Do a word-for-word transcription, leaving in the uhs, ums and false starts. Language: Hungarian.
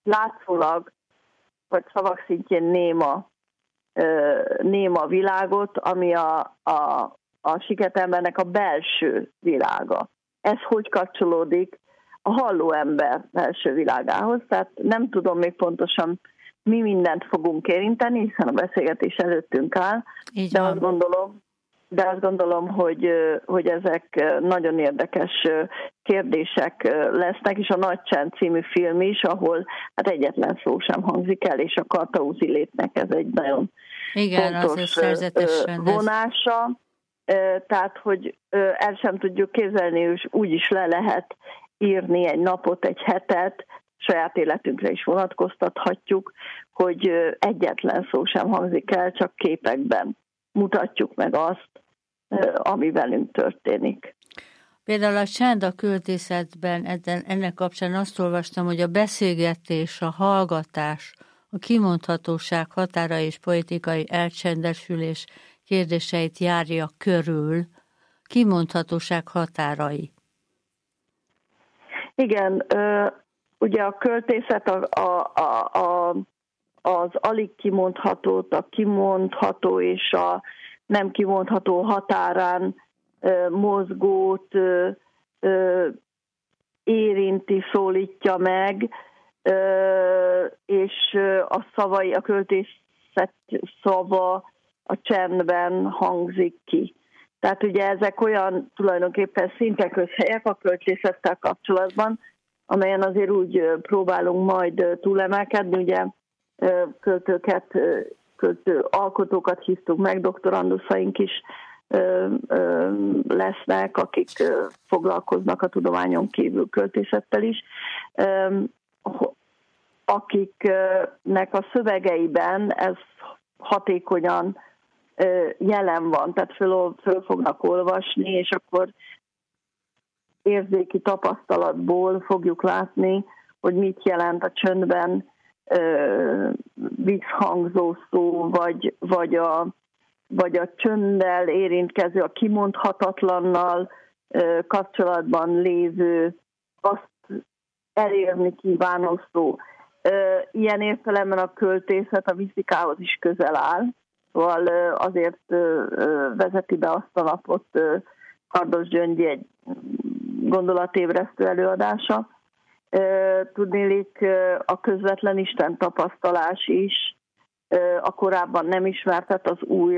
látszólag, vagy szavak szintjén néma, néma világot, ami a, a, a siketembernek a belső világa. Ez hogy kapcsolódik a halló ember belső világához, tehát nem tudom még pontosan, mi mindent fogunk érinteni, hiszen a beszélgetés előttünk áll, Így de van. azt gondolom, de azt gondolom, hogy, hogy ezek nagyon érdekes kérdések lesznek, és a Nagy Csend című film is, ahol hát egyetlen szó sem hangzik el, és a Kartauzi létnek ez egy nagyon Igen, fontos vonása. Tehát, hogy el sem tudjuk képzelni, és úgy is le lehet írni egy napot, egy hetet, saját életünkre is vonatkoztathatjuk, hogy egyetlen szó sem hangzik el, csak képekben mutatjuk meg azt, ami velünk történik. Például a Csend a költészetben ennek kapcsán azt olvastam, hogy a beszélgetés, a hallgatás, a kimondhatóság határa és poetikai elcsendesülés kérdéseit járja körül. Kimondhatóság határai. Igen, ugye a költészet a, a, a, a, az alig kimondhatót, a kimondható és a nem kimondható határán mozgót érinti, szólítja meg, és a szavai, a költészet szava a csendben hangzik ki. Tehát ugye ezek olyan tulajdonképpen szinte közhelyek a költészettel kapcsolatban, amelyen azért úgy próbálunk majd túlemelkedni, ugye költőket, költő alkotókat hívtuk meg, doktoranduszaink is lesznek, akik foglalkoznak a tudományon kívül költészettel is, akiknek a szövegeiben ez hatékonyan jelen van, tehát föl, föl fognak olvasni, és akkor érzéki tapasztalatból fogjuk látni, hogy mit jelent a csöndben visszhangzó szó, vagy, vagy, a, vagy a csönddel érintkező, a kimondhatatlannal kapcsolatban lévő, azt elérni kívánó szó. Ilyen értelemben a költészet a misztikához is közel áll, szóval azért vezeti be azt a napot Kardos Gyöngyi egy gondolatébresztő előadása. Tudnélik, a közvetlen Isten tapasztalás is a korábban nem ismertet, az új